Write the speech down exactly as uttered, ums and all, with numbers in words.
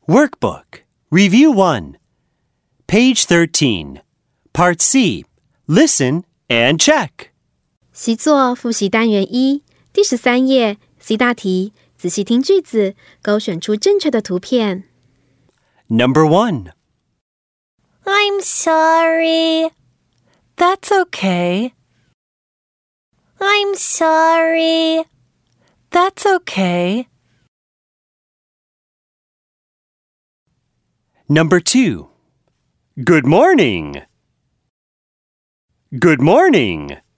Workbook, Review one. Page thirteen. Part C. Listen and check. 习作复习单元一，第十三页 C 大题，仔细听句子，勾选出正确的图片。 Number one. I'm sorry. That's okay. I'm sorry. That's okay. Number two. Good morning. Good morning.